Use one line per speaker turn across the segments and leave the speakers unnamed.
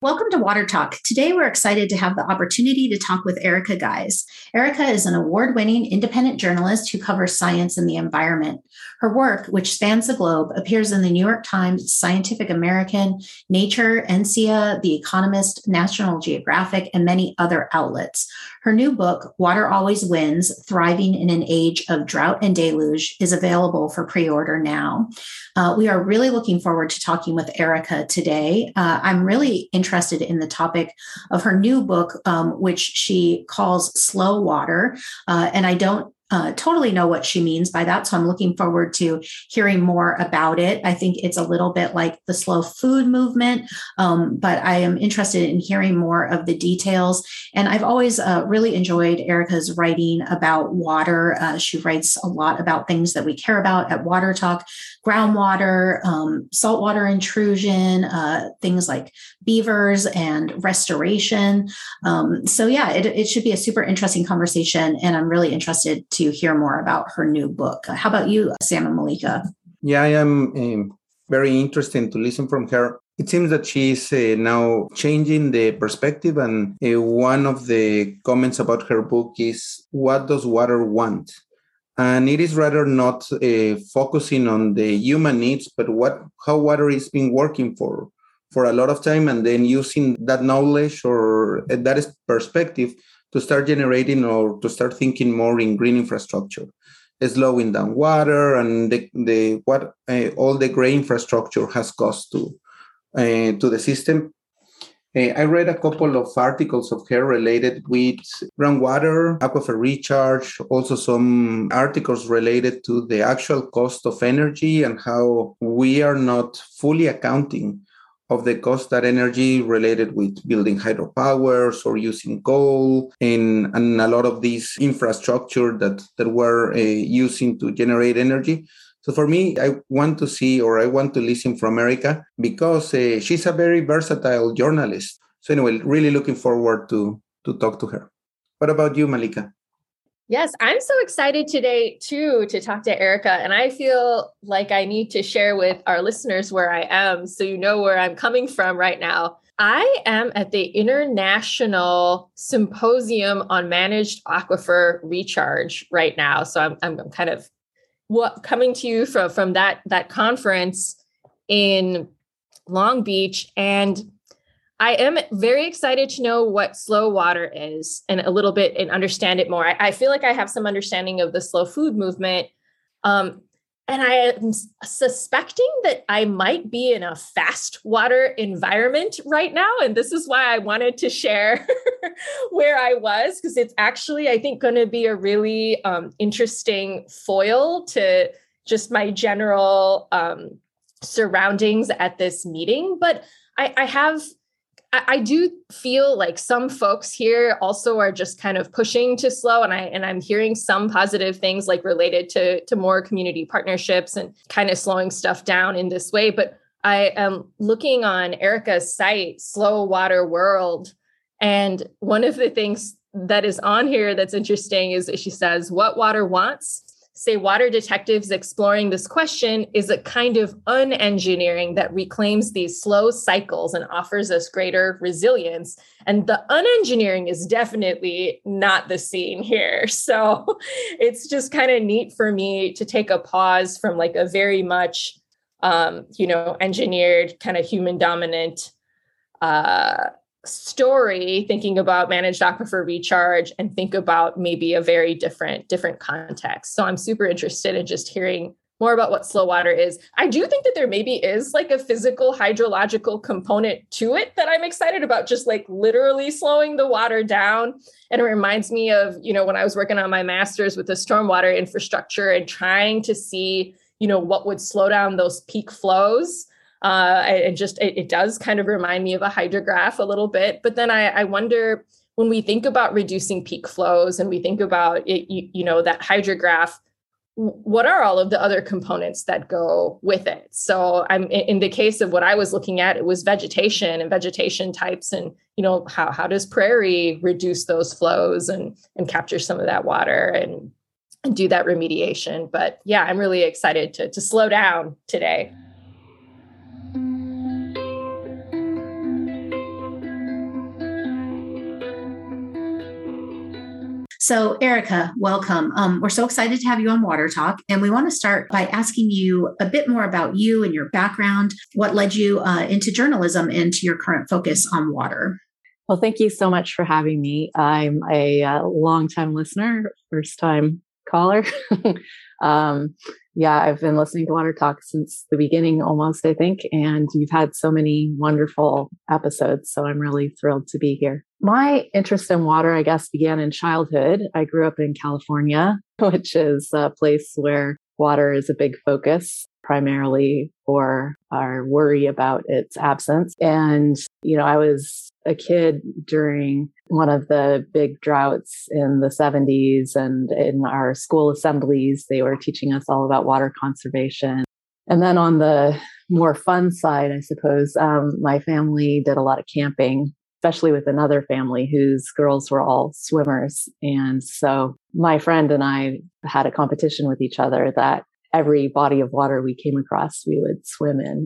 Welcome to Water Talk. Today, we're excited to have the opportunity to talk with Erica Guise. Erica is an award-winning independent journalist who covers science and the environment. Her work, which spans the globe, appears in the New York Times, Scientific American, Nature, NCEA, The Economist, National Geographic, and many other outlets. Her new book, Water Always Wins: Thriving in an Age of Drought and Deluge, is available for pre-order now. We are really looking forward to talking with Erica today. I'm really interested in the topic of her new book, which she calls Slow Water. And I don't totally know what she means by that. So I'm looking forward to hearing more about it. I think it's a little bit like the slow food movement, but I am interested in hearing more of the details. And I've always really enjoyed Erica's writing about water. She writes a lot about things that we care about at Water Talk: groundwater, saltwater intrusion, things like beavers and restoration. It should be a super interesting conversation. And I'm really interested to hear more about her new book. How about you, Sam and Malika?
Yeah, I am very interested to listen from her. It seems that she's now changing the perspective. And one of the comments about her book is, what does water want? And it is rather not focusing on the human needs, but how water is been working for a lot of time, and then using that knowledge or that perspective to start generating or to start thinking more in green infrastructure, slowing down water and what all the gray infrastructure has cost to the system. I read a couple of articles of her related with groundwater, aquifer recharge, also some articles related to the actual cost of energy and how we are not fully accounting of the cost that energy related with building hydropowers or using coal and a lot of these infrastructure that we're using to generate energy. So for me, I want to listen from Erica because she's a very versatile journalist. So anyway, really looking forward to talk to her. What about you, Malika?
Yes, I'm so excited today, too, to talk to Erica. And I feel like I need to share with our listeners where I am, so you know where I'm coming from right now. I am at the International Symposium on Managed Aquifer Recharge right now. So I'm kind of coming to you from that conference in Long Beach. And I am very excited to know what slow water is and a little bit and understand it more. I feel like I have some understanding of the slow food movement. And I am suspecting that I might be in a fast water environment right now. And this is why I wanted to share where I was, because it's actually, I think, going to be a really interesting foil to just my general surroundings at this meeting. But I do feel like some folks here also are just kind of pushing to slow. And I'm hearing some positive things like related to more community partnerships and kind of slowing stuff down in this way. But I am looking on Erica's site, Slow Water World. And one of the things that is on here that's interesting is she says, what water wants? Say water detectives exploring this question is a kind of unengineering that reclaims these slow cycles and offers us greater resilience. And the unengineering is definitely not the scene here. So it's just kind of neat for me to take a pause from like a very much, engineered kind of human dominant story, thinking about managed aquifer recharge and think about maybe a very different context. So I'm super interested in just hearing more about what slow water is. I do think that there maybe is like a physical hydrological component to it that I'm excited about, just like literally slowing the water down. And it reminds me of, when I was working on my master's with the stormwater infrastructure and trying to see, what would slow down those peak flows. It does kind of remind me of a hydrograph a little bit. But then I wonder, when we think about reducing peak flows and we think about it, that hydrograph, what are all of the other components that go with it? So I'm in the case of what I was looking at, it was vegetation and vegetation types, and how does prairie reduce those flows and capture some of that water and do that remediation. But yeah, I'm really excited to slow down today.
So, Erica, welcome. We're so excited to have you on Water Talk. And we want to start by asking you a bit more about you and your background, what led you into journalism and to your current focus on water.
Well, thank you so much for having me. I'm a longtime listener, first time caller. I've been listening to Water Talk since the beginning almost, I think, and you've had so many wonderful episodes, so I'm really thrilled to be here. My interest in water, I guess, began in childhood. I grew up in California, which is a place where water is a big focus, primarily for our worry about its absence. And, I was a kid during one of the big droughts in the 70s, and in our school assemblies, they were teaching us all about water conservation. And then on the more fun side, I suppose, my family did a lot of camping, especially with another family whose girls were all swimmers. And so my friend and I had a competition with each other that every body of water we came across, we would swim in.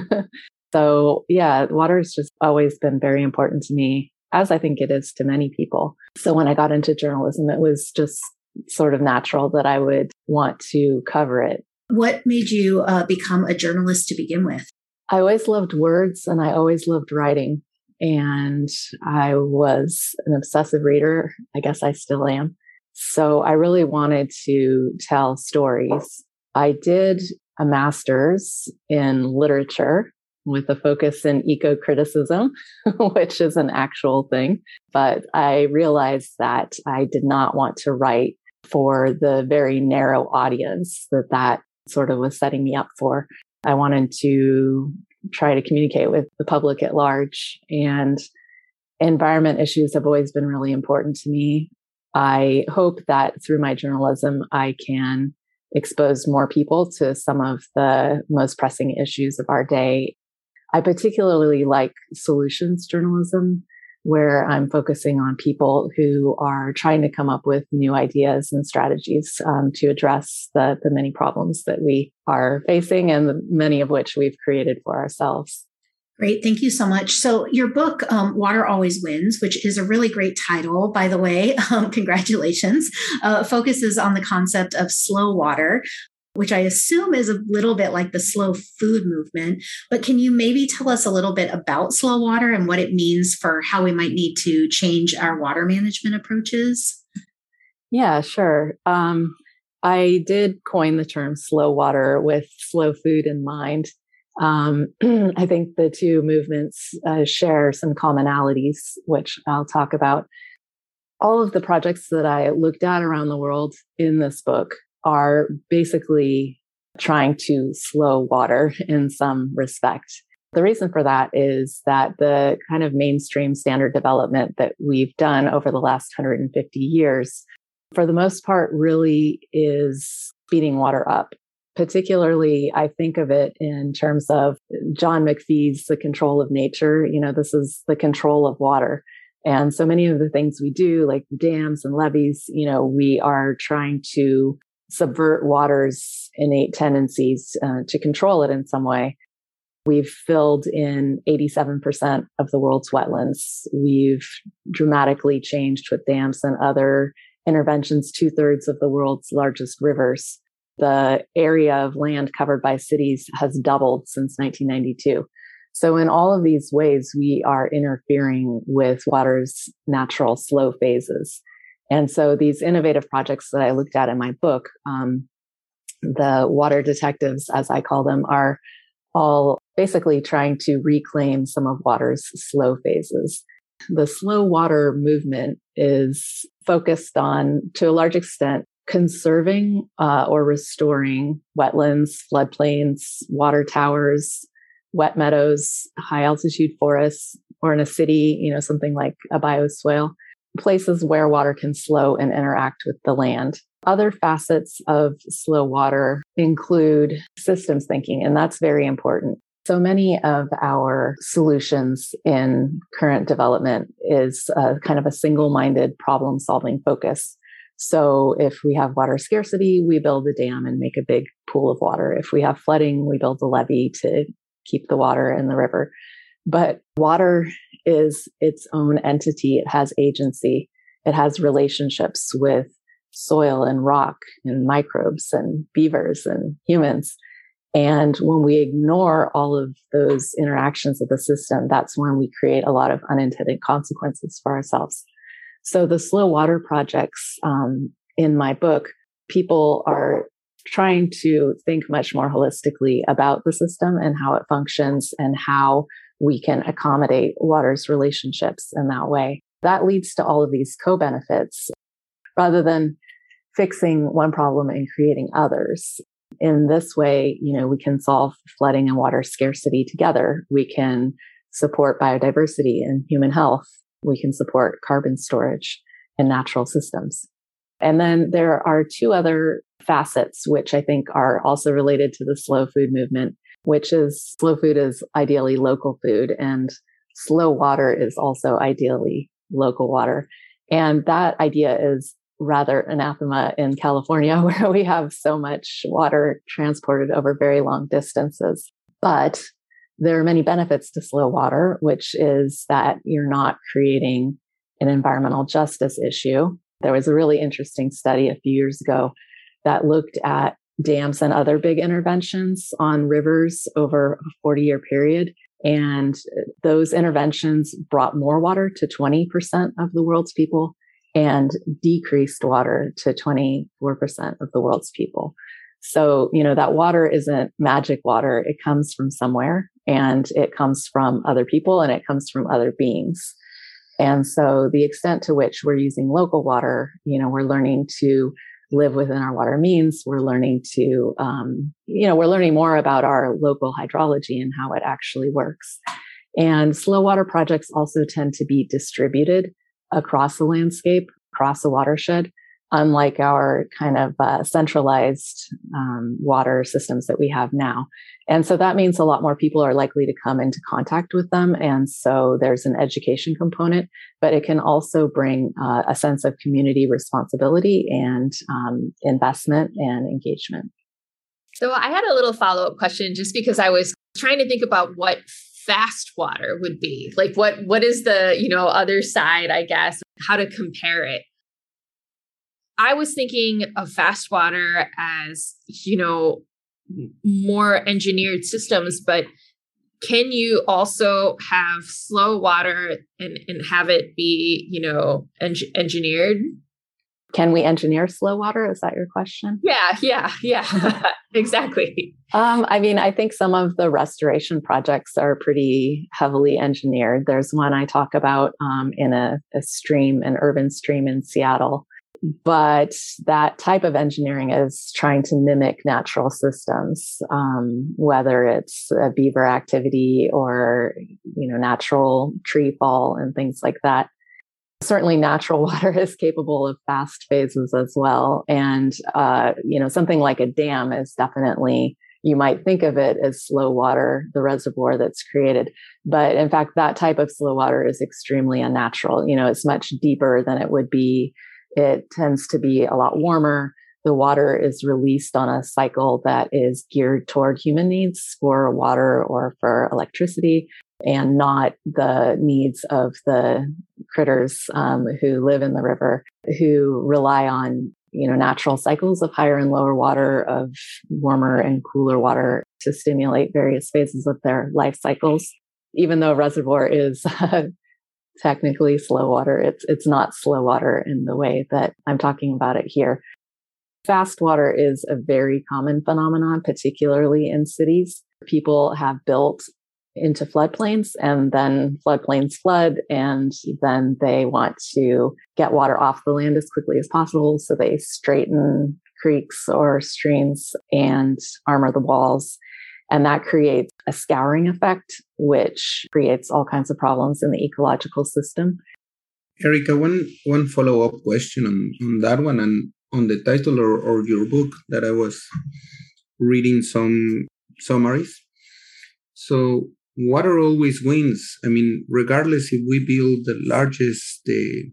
So water has just always been very important to me, as I think it is to many people. So when I got into journalism, it was just sort of natural that I would want to cover it.
What made you become a journalist to begin with?
I always loved words and I always loved writing. And I was an obsessive reader. I guess I still am. So I really wanted to tell stories. I did a master's in literature with a focus in eco-criticism, which is an actual thing. But I realized that I did not want to write for the very narrow audience that sort of was setting me up for. I wanted to try to communicate with the public at large, and environment issues have always been really important to me. I hope that through my journalism, I can expose more people to some of the most pressing issues of our day. I particularly like solutions journalism, where I'm focusing on people who are trying to come up with new ideas and strategies to address the many problems that we are facing, and many of which we've created for ourselves.
Great. Thank you so much. So your book, Water Always Wins, which is a really great title, by the way, congratulations, focuses on the concept of slow water, which I assume is a little bit like the slow food movement. But can you maybe tell us a little bit about slow water and what it means for how we might need to change our water management approaches?
Yeah, sure. I did coin the term slow water with slow food in mind. I think the two movements share some commonalities, which I'll talk about. All of the projects that I looked at around the world in this book are basically trying to slow water in some respect. The reason for that is that the kind of mainstream standard development that we've done over the last 150 years, for the most part, really is speeding water up. Particularly, I think of it in terms of John McPhee's The Control of Nature. This is the control of water. And so many of the things we do, like dams and levees, we are trying to subvert water's innate tendencies to control it in some way. We've filled in 87% of the world's wetlands. We've dramatically changed with dams and other interventions 2/3 of the world's largest rivers. The area of land covered by cities has doubled since 1992. So in all of these ways, we are interfering with water's natural slow phases. And so these innovative projects that I looked at in my book, the water detectives, as I call them, are all basically trying to reclaim some of water's slow phases. The slow water movement is focused on, to a large extent, conserving or restoring wetlands, floodplains, water towers, wet meadows, high altitude forests, or in a city, something like a bioswale, places where water can slow and interact with the land. Other facets of slow water include systems thinking, and that's very important. So many of our solutions in current development is kind of a single-minded problem-solving focus. So if we have water scarcity, we build a dam and make a big pool of water. If we have flooding, we build a levee to keep the water in the river. But water is its own entity. It has agency. It has relationships with soil and rock and microbes and beavers and humans. And when we ignore all of those interactions of the system, that's when we create a lot of unintended consequences for ourselves. So the slow water projects in my book, people are trying to think much more holistically about the system and how it functions and how we can accommodate water's relationships in that way. That leads to all of these co-benefits rather than fixing one problem and creating others. In this way, we can solve flooding and water scarcity together. We can support biodiversity and human health. We can support carbon storage in natural systems. And then there are two other facets, which I think are also related to the slow food movement, which is slow food is ideally local food and slow water is also ideally local water. And that idea is rather anathema in California, where we have so much water transported over very long distances. But there are many benefits to slow water, which is that you're not creating an environmental justice issue. There was a really interesting study a few years ago that looked at dams and other big interventions on rivers over a 40-year period. And those interventions brought more water to 20% of the world's people and decreased water to 24% of the world's people. So, that water isn't magic water. It comes from somewhere, and it comes from other people, and it comes from other beings. And so the extent to which we're using local water, we're learning to live within our water means. We're learning to, we're learning more about our local hydrology and how it actually works. And slow water projects also tend to be distributed across the landscape, across the watershed, unlike our kind of centralized water systems that we have now. And so that means a lot more people are likely to come into contact with them. And so there's an education component, but it can also bring a sense of community responsibility and investment and engagement.
So I had a little follow-up question just because I was trying to think about what fast water would be. Like what is the, other side, I guess, how to compare it. I was thinking of fast water as, more engineered systems, but can you also have slow water and have it be, engineered?
Can we engineer slow water? Is that your question?
Yeah. Exactly.
I think some of the restoration projects are pretty heavily engineered. There's one I talk about in a stream, an urban stream in Seattle. But that type of engineering is trying to mimic natural systems, whether it's a beaver activity or, natural tree fall and things like that. Certainly natural water is capable of fast phases as well. And, something like a dam is definitely, you might think of it as slow water, the reservoir that's created. But in fact, that type of slow water is extremely unnatural. It's much deeper than it would be. It tends to be a lot warmer. The water is released on a cycle that is geared toward human needs for water or for electricity, and not the needs of the critters who live in the river, who rely on natural cycles of higher and lower water, of warmer and cooler water to stimulate various phases of their life cycles. Even though a reservoir is technically slow water, it's not slow water in the way that I'm talking about it here. Fast water is a very common phenomenon, particularly in cities. People have built into floodplains, and then floodplains flood, and then they want to get water off the land as quickly as possible. So they straighten creeks or streams and armor the walls. And that creates a scouring effect, which creates all kinds of problems in the ecological system.
Erica, one follow-up question on that one, and on the title or your book that I was reading some summaries. So water always wins. Regardless if we build the largest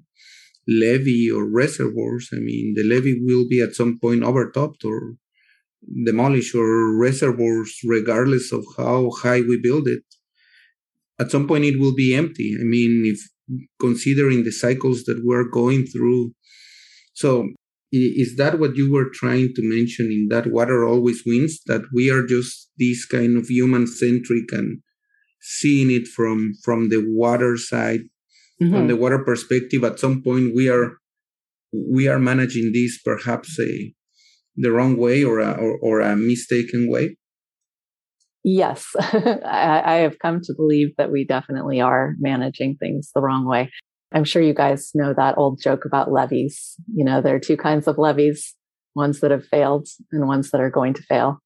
levee or reservoirs, the levee will be at some point overtopped or demolished, or reservoirs, regardless of how high we build it. At some point, it will be empty. If considering the cycles that we're going through. So is that what you were trying to mention in that water always wins, that we are just this kind of human-centric and seeing it from the water side, from the water perspective? At some point, we are managing this perhaps the wrong way or a mistaken way?
Yes, I have come to believe that we definitely are managing things the wrong way. I'm sure you guys know that old joke about levees. You know, there are two kinds of levees, ones that have failed and ones that are going to fail.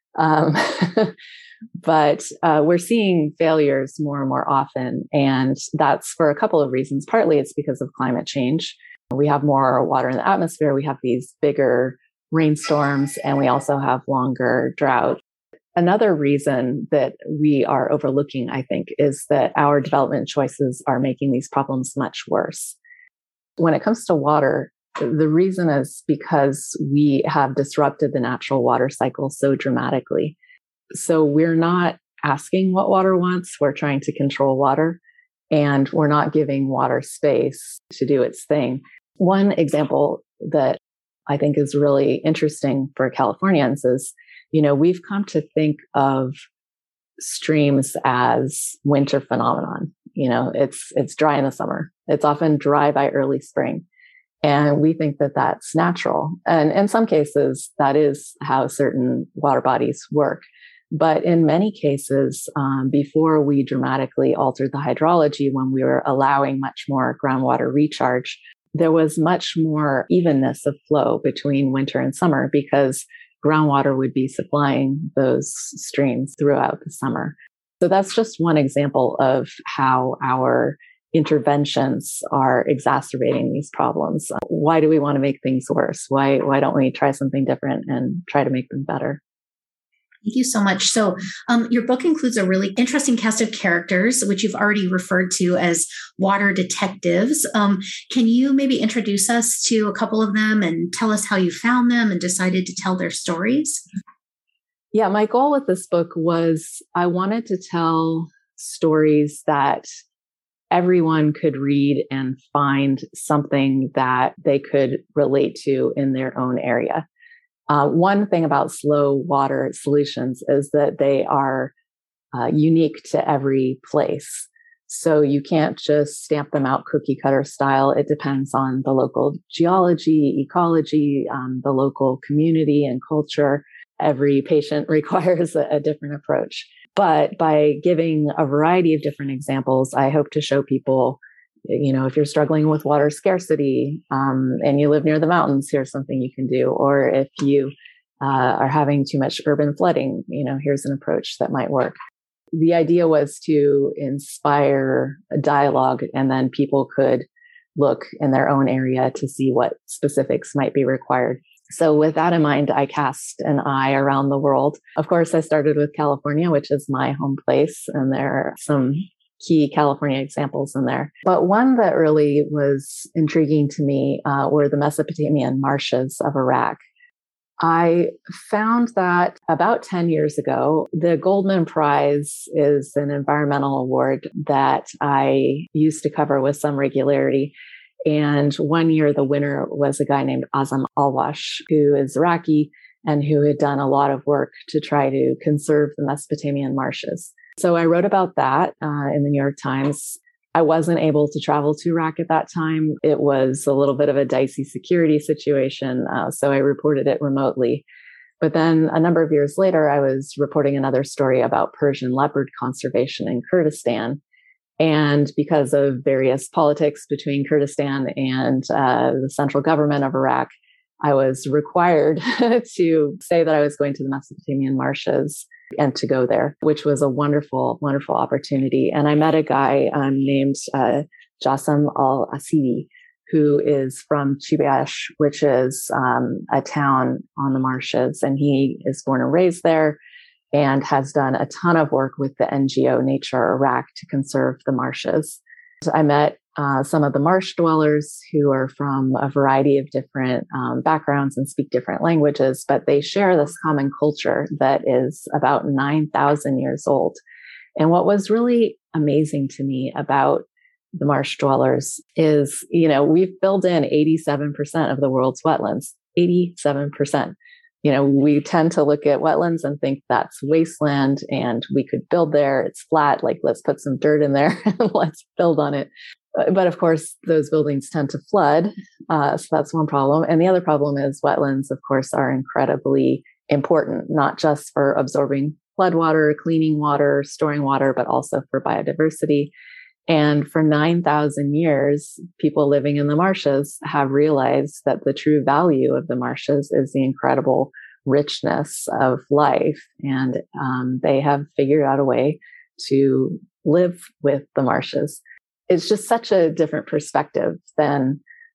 But we're seeing failures more and more often. And that's for a couple of reasons. Partly it's because of climate change. We have more water in the atmosphere. We have these bigger rainstorms, and we also have longer drought. Another reason that we are overlooking, I think, is that our development choices are making these problems much worse. When it comes to water, the reason is because we have disrupted the natural water cycle so dramatically. So we're not asking what water wants. We're trying to control water, and we're not giving water space to do its thing. One example that I think is really interesting for Californians is, you know, we've come to think of streams as winter phenomenon. You know, it's dry in the summer. It's often dry by early spring. And we think that that's natural. And in some cases, that is how certain water bodies work. But in many cases, before we dramatically altered the hydrology, when we were allowing much more groundwater recharge, there was much more evenness of flow between winter and summer because groundwater would be supplying those streams throughout the summer. So that's just one example of how our interventions are exacerbating these problems. Why do we want to make things worse? Why don't we try something different and try to make them better?
Thank you so much. So your book includes a really interesting cast of characters, which you've already referred to as water detectives. Can you maybe introduce us to a couple of them and tell us how you found them and decided to tell their stories?
Yeah, my goal with this book was I wanted to tell stories that everyone could read and find something that they could relate to in their own area. One thing about slow water solutions is that they are unique to every place. So you can't just stamp them out cookie cutter style. It depends on the local geology, ecology, the local community and culture. Every patient requires a different approach. But by giving a variety of different examples, I hope to show people, you know, if you're struggling with water scarcity and you live near the mountains, here's something you can do. Or if you are having too much urban flooding, you know, here's an approach that might work. The idea was to inspire a dialogue, and then people could look in their own area to see what specifics might be required. So with that in mind, I cast an eye around the world. Of course, I started with California, which is my home place, and there are some key California examples in there. But one that really was intriguing to me were the Mesopotamian marshes of Iraq. I found that about 10 years ago, the Goldman Prize is an environmental award that I used to cover with some regularity. And one year, the winner was a guy named Azam Alwash, who is Iraqi and who had done a lot of work to try to conserve the Mesopotamian marshes. So I wrote about that in the New York Times. I wasn't able to travel to Iraq at that time. It was a little bit of a dicey security situation, so I reported it remotely. But then a number of years later, I was reporting another story about Persian leopard conservation in Kurdistan. And because of various politics between Kurdistan and the central government of Iraq, I was required to say that I was going to the Mesopotamian marshes and to go there, which was a wonderful, wonderful opportunity. And I met a guy named Jassem Al-Asidi, who is from Chibash, which is a town on the marshes. And he is born and raised there and has done a ton of work with the NGO Nature Iraq to conserve the marshes. So I met some of the marsh dwellers who are from a variety of different backgrounds and speak different languages, but they share this common culture that is about 9,000 years old. And what was really amazing to me about the marsh dwellers is, we've filled in 87% of the world's wetlands, 87%. We tend to look at wetlands and think that's wasteland and we could build there. It's flat. Like, let's put some dirt in there and let's build on it. But of course, those buildings tend to flood. So that's one problem. And the other problem is wetlands, of course, are incredibly important, not just for absorbing floodwater, cleaning water, storing water, but also for biodiversity. And for 9,000 years, people living in the marshes have realized that the true value of the marshes is the incredible richness of life. And they have figured out a way to live with the marshes. It's just such a different perspective than,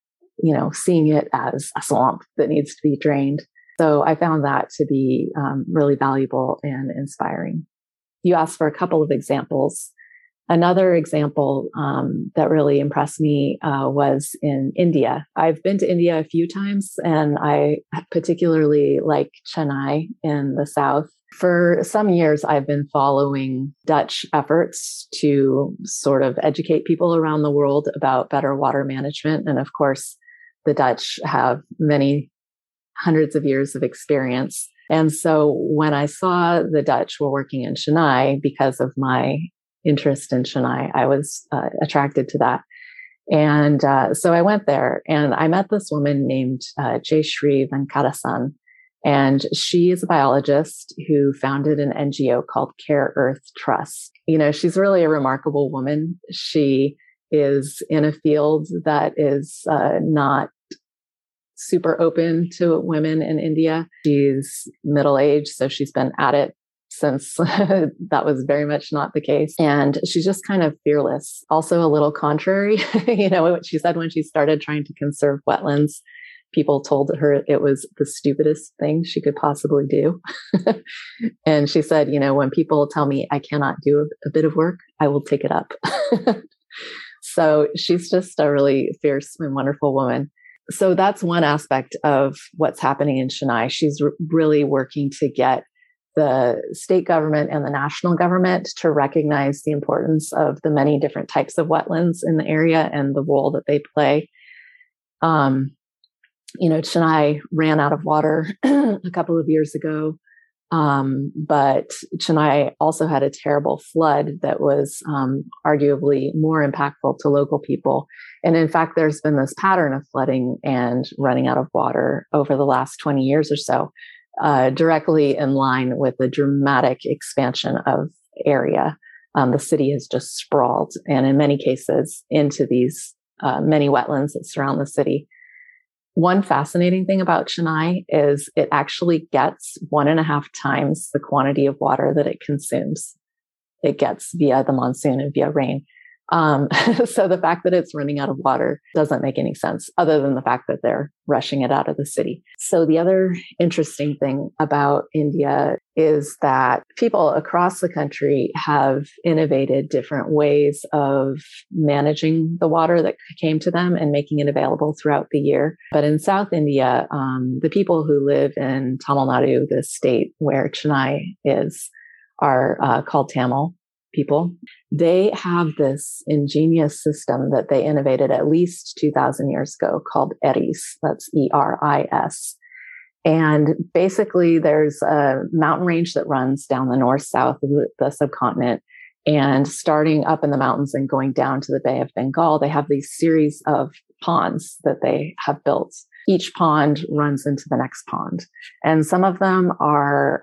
seeing it as a swamp that needs to be drained. So I found that to be really valuable and inspiring. You asked for a couple of examples. Another example that really impressed me was in India. I've been to India a few times, and I particularly like Chennai in the south. For some years, I've been following Dutch efforts to sort of educate people around the world about better water management. And of course, the Dutch have many hundreds of years of experience. And so when I saw the Dutch were working in Chennai, because of my interest in Chennai, I was attracted to that. And so I went there and I met this woman named Jayshree Venkatasan. And she is a biologist who founded an NGO called Care Earth Trust. She's really a remarkable woman. She is in a field that is not super open to women in India. She's middle-aged, so she's been at it since that was very much not the case. And she's just kind of fearless. Also a little contrary. What she said when she started trying to conserve wetlands, people told her it was the stupidest thing she could possibly do. And she said, when people tell me I cannot do a bit of work, I will take it up. So she's just a really fierce and wonderful woman. So that's one aspect of what's happening in Chennai. She's really working to get the state government and the national government to recognize the importance of the many different types of wetlands in the area and the role that they play. Chennai ran out of water a couple of years ago, but Chennai also had a terrible flood that was arguably more impactful to local people. And in fact, there's been this pattern of flooding and running out of water over the last 20 years or so, directly in line with the dramatic expansion of area. The city has just sprawled, and in many cases into these many wetlands that surround the city. One fascinating thing about Chennai is it actually gets 1.5 times the quantity of water that it consumes. It gets via the monsoon and via rain. So the fact that it's running out of water doesn't make any sense other than the fact that they're rushing it out of the city. So the other interesting thing about India is that people across the country have innovated different ways of managing the water that came to them and making it available throughout the year. But in South India, the people who live in Tamil Nadu, the state where Chennai is, are called Tamil people. They have this ingenious system that they innovated at least 2,000 years ago called ERIS. That's ERIS. And basically there's a mountain range that runs down the north-south of the subcontinent. And starting up in the mountains and going down to the Bay of Bengal, they have these series of ponds that they have built. Each pond runs into the next pond. And some of them are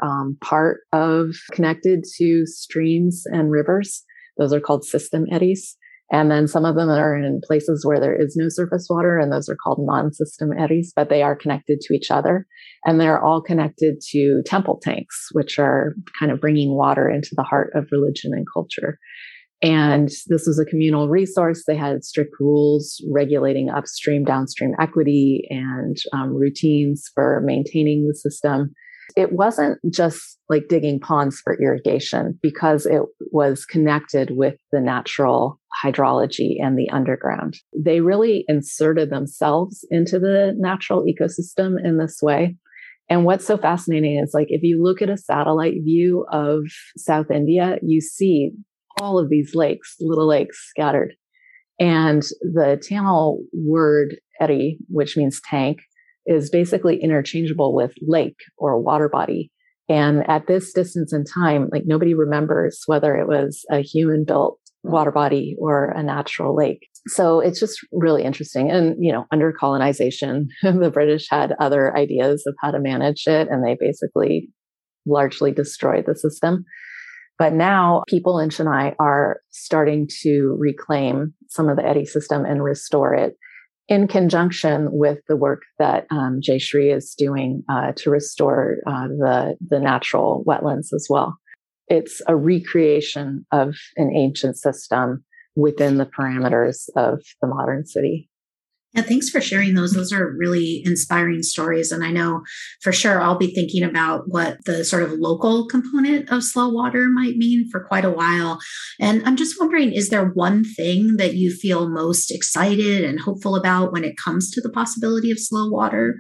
connected to streams and rivers. Those are called system eddies. And then some of them are in places where there is no surface water, and those are called non-system eddies, but they are connected to each other. And they're all connected to temple tanks, which are kind of bringing water into the heart of religion and culture. And this was a communal resource. They had strict rules regulating upstream, downstream equity and routines for maintaining the system. It wasn't just like digging ponds for irrigation, because it was connected with the natural hydrology and the underground. They really inserted themselves into the natural ecosystem in this way. And what's so fascinating is, like, if you look at a satellite view of South India, you see all of these lakes, little lakes scattered. And the Tamil word eri, which means tank, is basically interchangeable with lake or water body. And at this distance in time, like nobody remembers whether it was a human built water body or a natural lake. So it's just really interesting. And, under colonization, the British had other ideas of how to manage it, and they basically largely destroyed the system. But now people in Chennai are starting to reclaim some of the Eri system and restore it in conjunction with the work that Jayshree is doing to restore the natural wetlands as well. It's a recreation of an ancient system within the parameters of the modern city.
Yeah, thanks for sharing those. Those are really inspiring stories. And I know for sure I'll be thinking about what the sort of local component of slow water might mean for quite a while. And I'm just wondering, is there one thing that you feel most excited and hopeful about when it comes to the possibility of slow water?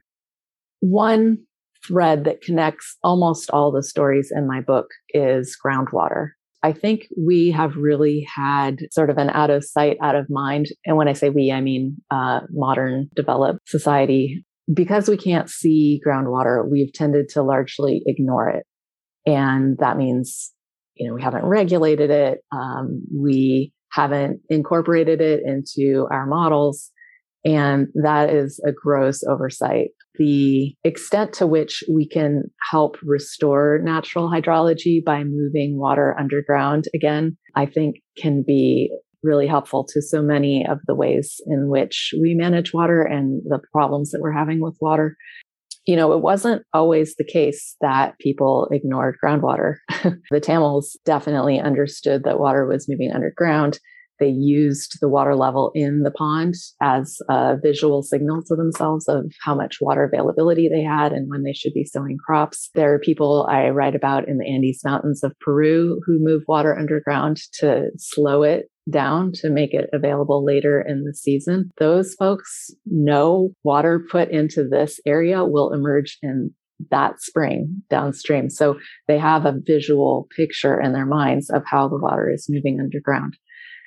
One thread that connects almost all the stories in my book is groundwater. I think we have really had sort of an out of sight, out of mind. And when I say we, I mean modern developed society. Because we can't see groundwater, we've tended to largely ignore it. And that means, we haven't regulated it. We haven't incorporated it into our models. And that is a gross oversight. The extent to which we can help restore natural hydrology by moving water underground again, I think can be really helpful to so many of the ways in which we manage water and the problems that we're having with water. It wasn't always the case that people ignored groundwater. The Tamils definitely understood that water was moving underground. They used the water level in the pond as a visual signal to themselves of how much water availability they had and when they should be sowing crops. There are people I write about in the Andes Mountains of Peru who move water underground to slow it down to make it available later in the season. Those folks know water put into this area will emerge in that spring downstream. So they have a visual picture in their minds of how the water is moving underground.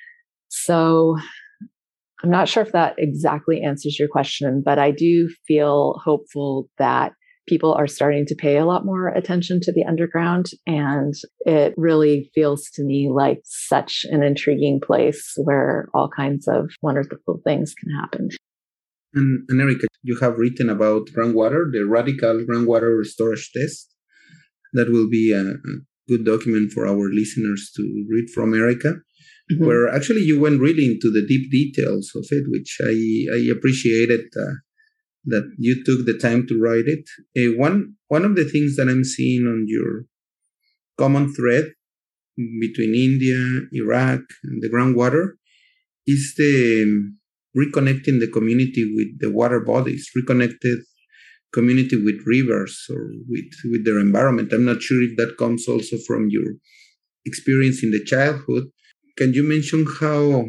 So I'm not sure if that exactly answers your question, but I do feel hopeful that people are starting to pay a lot more attention to the underground. And it really feels to me like such an intriguing place where all kinds of wonderful things can happen.
And Erica, you have written about groundwater, the radical groundwater storage test. That will be a good document for our listeners to read from Erica. Mm-hmm. Where actually you went really into the deep details of it, which I appreciated that you took the time to write it. One of the things that I'm seeing on your common thread between India, Iraq, and the groundwater is the reconnecting the community with the water bodies, reconnected community with rivers or with their environment. I'm not sure if that comes also from your experience in the childhood. Can you mention how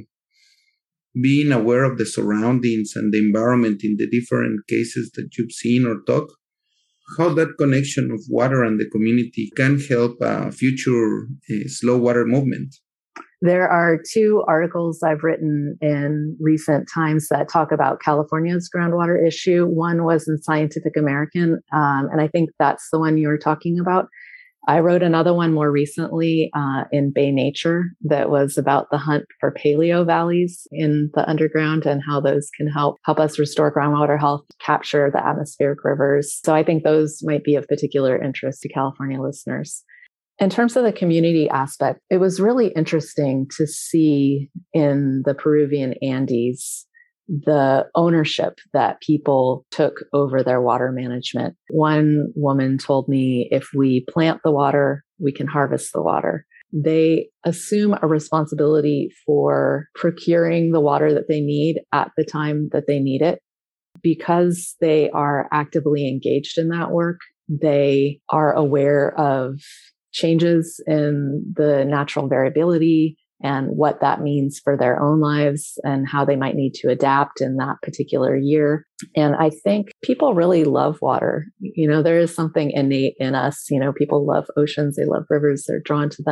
being aware of the surroundings and the environment in the different cases that you've seen or talked, how that connection of water and the community can help future slow water movement?
There are 2 articles I've written in recent times that talk about California's groundwater issue. One was in Scientific American, and I think that's the one you were talking about. I wrote another one more recently in Bay Nature that was about the hunt for paleo valleys in the underground and how those can help us restore groundwater health, capture the atmospheric rivers. So I think those might be of particular interest to California listeners. In terms of the community aspect, it was really interesting to see in the Peruvian Andes the ownership that people took over their water management. One woman told me, if we plant the water, we can harvest the water. They assume a responsibility for procuring the water that they need at the time that they need it. Because they are actively engaged in that work, they are aware of changes in the natural variability and what that means for their own lives and how they might need to adapt in that particular year. And I think people really love water. There is something innate in us. People love oceans, they love rivers, they're drawn to them.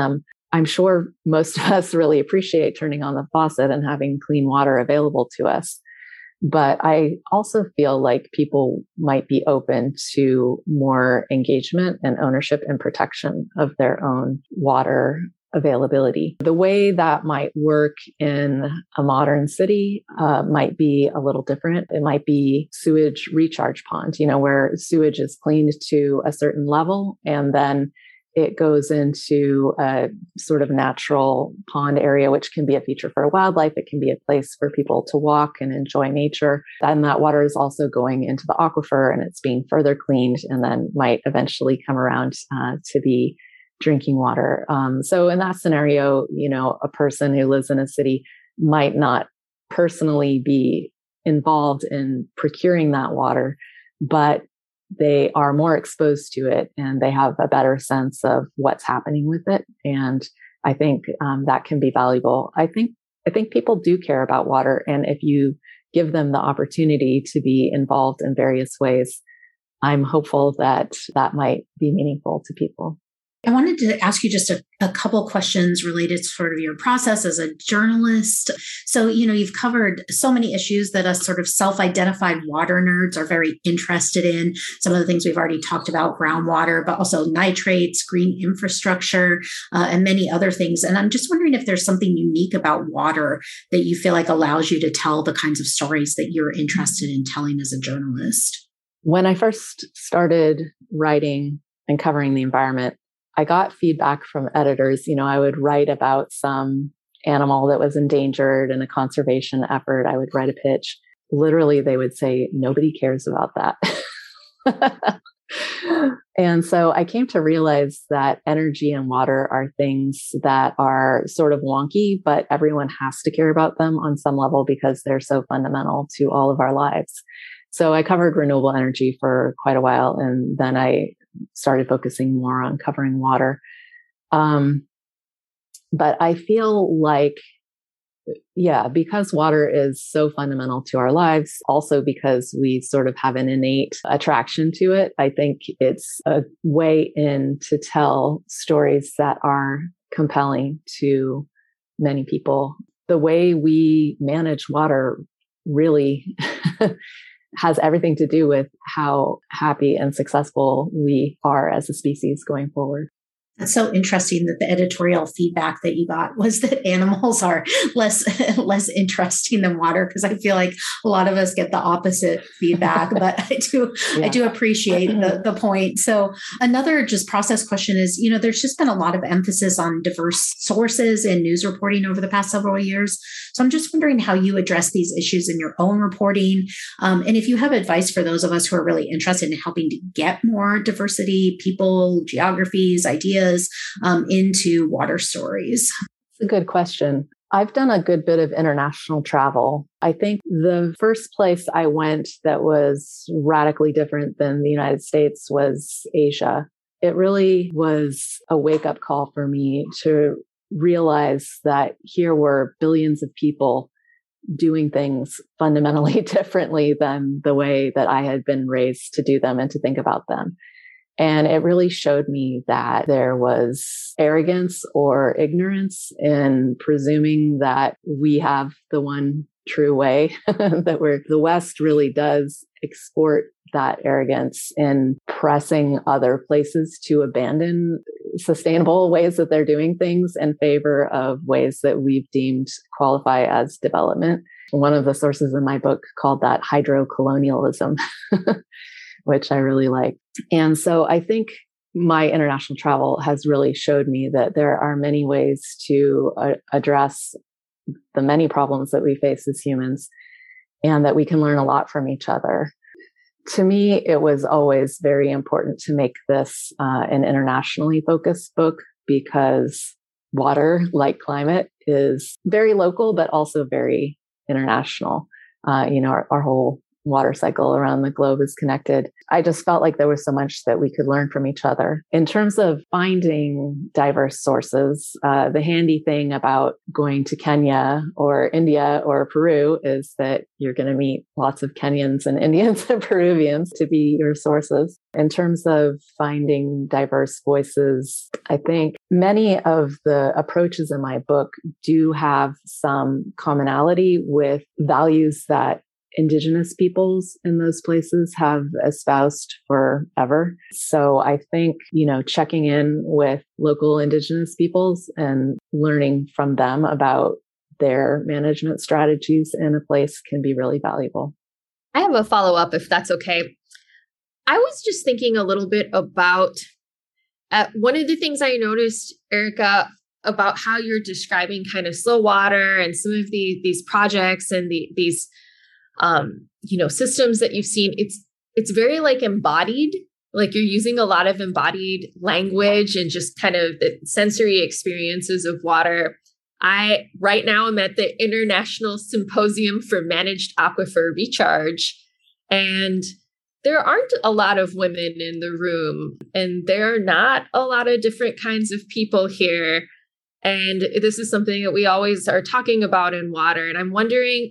I'm sure most of us really appreciate turning on the faucet and having clean water available to us. But I also feel like people might be open to more engagement and ownership and protection of their own water availability. The way that might work in a modern city might be a little different. It might be sewage recharge pond, where sewage is cleaned to a certain level and then it goes into a sort of natural pond area, which can be a feature for wildlife. It can be a place for people to walk and enjoy nature. And that water is also going into the aquifer and it's being further cleaned and then might eventually come around to be drinking water. So in that scenario, a person who lives in a city might not personally be involved in procuring that water, but they are more exposed to it and they have a better sense of what's happening with it. And I think that can be valuable. I think people do care about water. And if you give them the opportunity to be involved in various ways, I'm hopeful that that might be meaningful to people.
I wanted to ask you just a couple questions related to sort of your process as a journalist. So, you've covered so many issues that us sort of self-identified water nerds are very interested in. Some of the things we've already talked about, groundwater, but also nitrates, green infrastructure, and many other things. And I'm just wondering if there's something unique about water that you feel like allows you to tell the kinds of stories that you're interested in telling as a journalist.
When I first started writing and covering the environment, I got feedback from editors. I would write about some animal that was endangered in a conservation effort. I would write a pitch. Literally, they would say, nobody cares about that. And so I came to realize that energy and water are things that are sort of wonky, but everyone has to care about them on some level because they're so fundamental to all of our lives. So I covered renewable energy for quite a while, and then I started focusing more on covering water. But I feel like, because water is so fundamental to our lives, also because we sort of have an innate attraction to it, I think it's a way in to tell stories that are compelling to many people. The way we manage water really has everything to do with how happy and successful we are as a species going forward.
That's so interesting that the editorial feedback that you got was that animals are less interesting than water, because I feel like a lot of us get the opposite feedback, but I do appreciate the point. So another just process question is, there's just been a lot of emphasis on diverse sources in news reporting over the past several years. So I'm just wondering how you address these issues in your own reporting. And if you have advice for those of us who are really interested in helping to get more diversity, people, geographies, ideas, into water stories?
It's a good question. I've done a good bit of international travel. I think the first place I went that was radically different than the United States was Asia. It really was a wake-up call for me to realize that here were billions of people doing things fundamentally differently than the way that I had been raised to do them and to think about them. And it really showed me that there was arrogance or ignorance in presuming that we have the one true way, that the West really does export that arrogance in pressing other places to abandon sustainable ways that they're doing things in favor of ways that we've deemed qualify as development. One of the sources in my book called that hydrocolonialism, which I really like. And so I think my international travel has really showed me that there are many ways to address the many problems that we face as humans, and that we can learn a lot from each other. To me, it was always very important to make this an internationally focused book, because water, like climate, is very local, but also very international. Our whole water cycle around the globe is connected. I just felt like there was so much that we could learn from each other. In terms of finding diverse sources, the handy thing about going to Kenya or India or Peru is that you're going to meet lots of Kenyans and Indians and Peruvians to be your sources. In terms of finding diverse voices, I think many of the approaches in my book do have some commonality with values that Indigenous peoples in those places have espoused forever. So I think, checking in with local Indigenous peoples and learning from them about their management strategies in a place can be really valuable.
I have a follow-up, if that's okay. I was just thinking a little bit about one of the things I noticed, Erica, about how you're describing kind of slow water and some of these projects and these systems that you've seen. It's very like embodied, like you're using a lot of embodied language and just kind of the sensory experiences of water. I right now am at the International Symposium for Managed Aquifer Recharge, and there aren't a lot of women in the room, and there are not a lot of different kinds of people here. And this is something that we always are talking about in water. And I'm wondering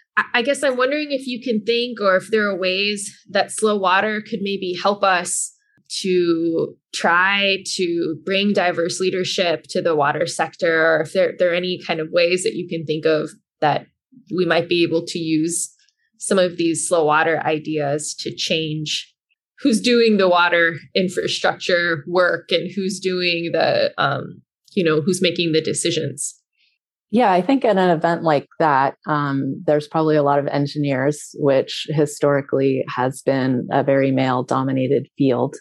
if you can think, or if there are ways that slow water could maybe help us to try to bring diverse leadership to the water sector, or if there are any kind of ways that you can think of that we might be able to use some of these slow water ideas to change who's doing the water infrastructure work and who's doing the, who's making the decisions.
Yeah, I think at an event like that, there's probably a lot of engineers, which historically has been a very male-dominated field.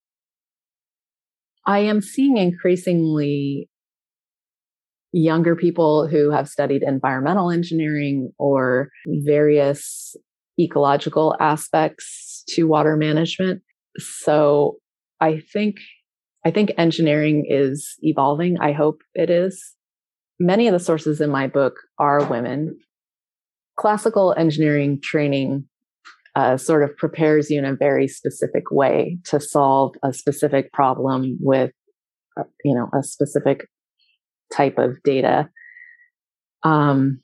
I am seeing increasingly younger people who have studied environmental engineering or various ecological aspects to water management. So I think engineering is evolving. I hope it is. Many of the sources in my book are women. Classical engineering training sort of prepares you in a very specific way to solve a specific problem with, a specific type of data. Now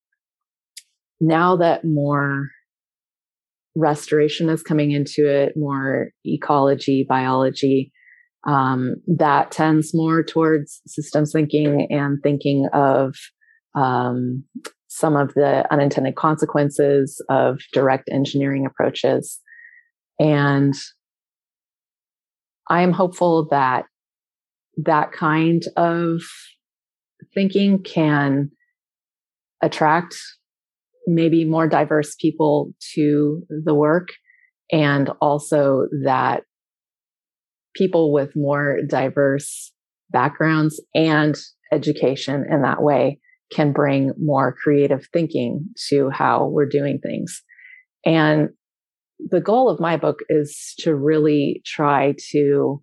that more restoration is coming into it, more ecology, biology, that tends more towards systems thinking and thinking of some of the unintended consequences of direct engineering approaches. And I am hopeful that that kind of thinking can attract maybe more diverse people to the work, and also that people with more diverse backgrounds and education in that way can bring more creative thinking to how we're doing things. And the goal of my book is to really try to,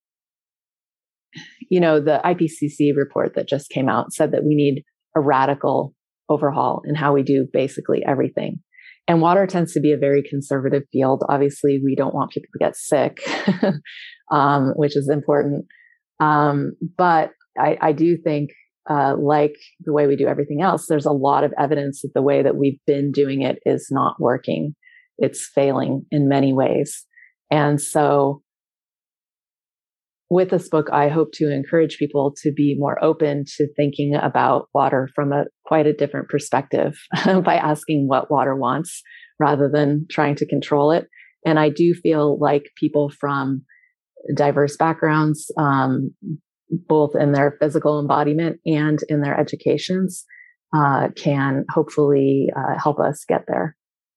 the IPCC report that just came out said that we need a radical overhaul in how we do basically everything. And water tends to be a very conservative field. Obviously, we don't want people to get sick, which is important. But I do think, like the way we do everything else, there's a lot of evidence that the way that we've been doing it is not working. It's failing in many ways. And so with this book, I hope to encourage people to be more open to thinking about water from quite a different perspective by asking what water wants rather than trying to control it. And I do feel like people from diverse backgrounds, both in their physical embodiment and in their educations, can hopefully help us get there.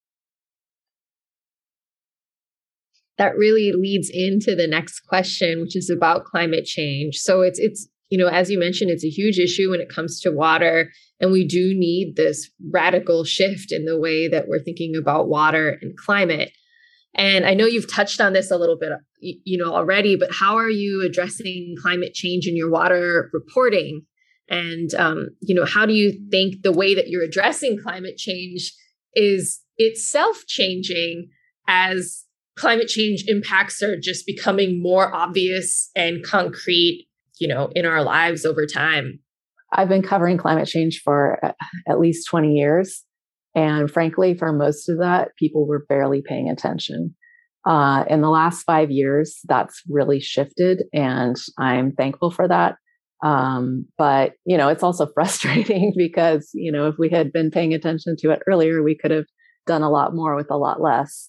That really leads into the next question, which is about climate change. So it's as you mentioned, it's a huge issue when it comes to water, and we do need this radical shift in the way that we're thinking about water and climate. And I know you've touched on this a little bit, already, but how are you addressing climate change in your water reporting? And, how do you think the way that you're addressing climate change is itself changing as climate change impacts are just becoming more obvious and concrete, in our lives over time?
I've been covering climate change for at least 20 years. And frankly, for most of that, people were barely paying attention. In the last 5 years, that's really shifted, and I'm thankful for that. But, it's also frustrating because, if we had been paying attention to it earlier, we could have done a lot more with a lot less.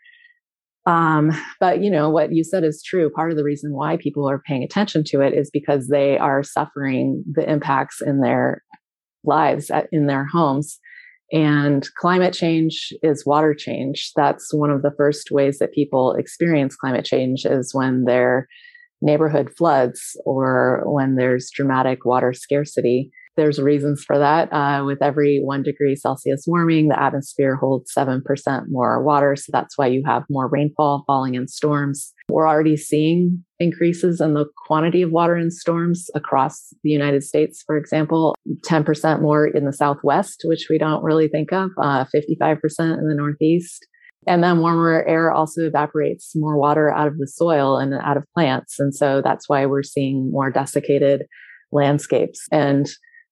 But what you said is true. Part of the reason why people are paying attention to it is because they are suffering the impacts in their lives, in their homes. And climate change is water change. That's one of the first ways that people experience climate change, is when their neighborhood floods or when there's dramatic water scarcity. There's reasons for that. With every 1 degree Celsius warming, the atmosphere holds 7% more water. So that's why you have more rainfall falling in storms. We're already seeing increases in the quantity of water in storms across the United States, for example, 10% more in the Southwest, which we don't really think of, 55% in the Northeast. And then warmer air also evaporates more water out of the soil and out of plants. And so that's why we're seeing more desiccated landscapes. And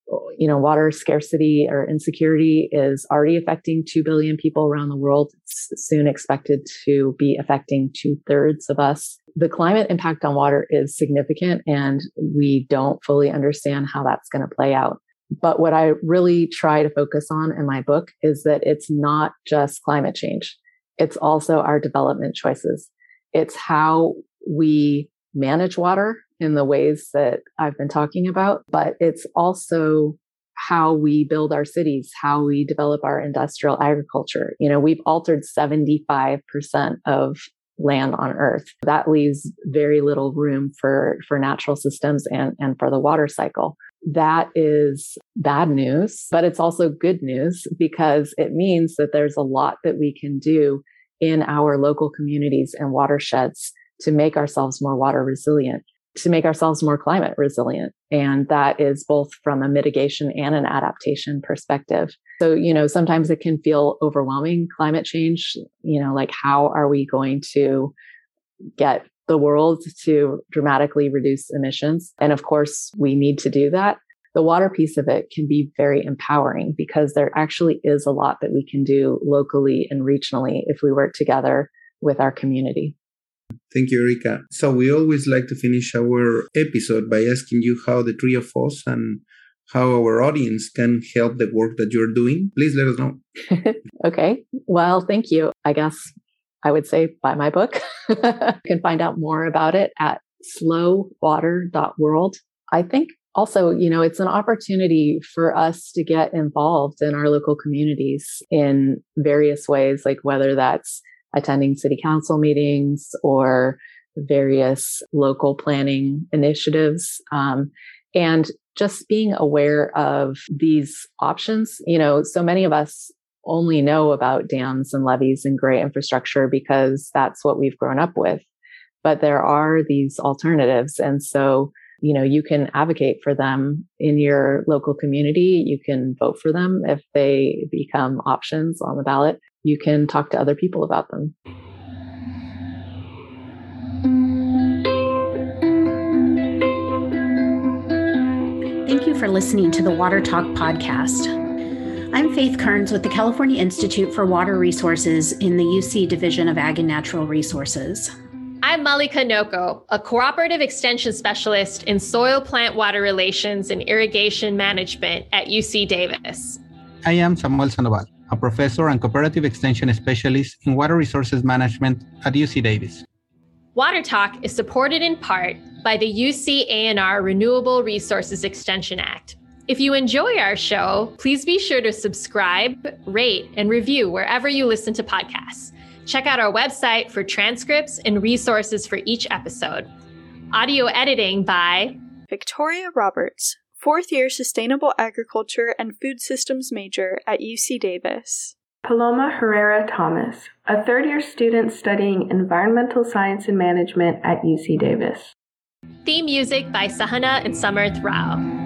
water scarcity or insecurity is already affecting 2 billion people around the world. It's soon expected to be affecting 2/3 of us. The climate impact on water is significant, and we don't fully understand how that's going to play out. But what I really try to focus on in my book is that it's not just climate change. It's also our development choices. It's how we manage water in the ways that I've been talking about, but it's also how we build our cities, how we develop our industrial agriculture. We've altered 75% of land on Earth. That leaves very little room for natural systems and for the water cycle. That is bad news, but it's also good news because it means that there's a lot that we can do in our local communities and watersheds to make ourselves more water resilient, to make ourselves more climate resilient. And that is both from a mitigation and an adaptation perspective. So, sometimes it can feel overwhelming, climate change, like how are we going to get the world to dramatically reduce emissions? And of course, we need to do that. The water piece of it can be very empowering because there actually is a lot that we can do locally and regionally if we work together with our community.
Thank you, Erica. So we always like to finish our episode by asking you how the three of us and how our audience can help the work that you're doing. Please let us know.
Okay. Well, thank you. I guess I would say buy my book. You can find out more about it at slowwater.world. I think also, it's an opportunity for us to get involved in our local communities in various ways, like whether that's attending city council meetings or various local planning initiatives, and just being aware of these options. So many of us only know about dams and levees and gray infrastructure because that's what we've grown up with. But there are these alternatives. And so, you can advocate for them in your local community. You can vote for them if they become options on the ballot. You can talk to other people about them.
Thank you for listening to the Water Talk podcast. I'm Faith Kearns with the California Institute for Water Resources in the UC Division of Ag and Natural Resources.
I'm Malika Noko, a cooperative extension specialist in soil plant water relations and irrigation management at UC Davis.
I am Samuel Sandoval, a professor and cooperative extension specialist in water resources management at UC Davis.
Water Talk is supported in part by the UC A&R Renewable Resources Extension Act. If you enjoy our show, please be sure to subscribe, rate, and review wherever you listen to podcasts. Check out our website for transcripts and resources for each episode. Audio editing by
Victoria Roberts, fourth-year Sustainable Agriculture and Food Systems major at UC Davis.
Paloma Herrera Thomas, a third-year student studying Environmental Science and Management at UC Davis.
Theme music by Sahana and Samarth Rao.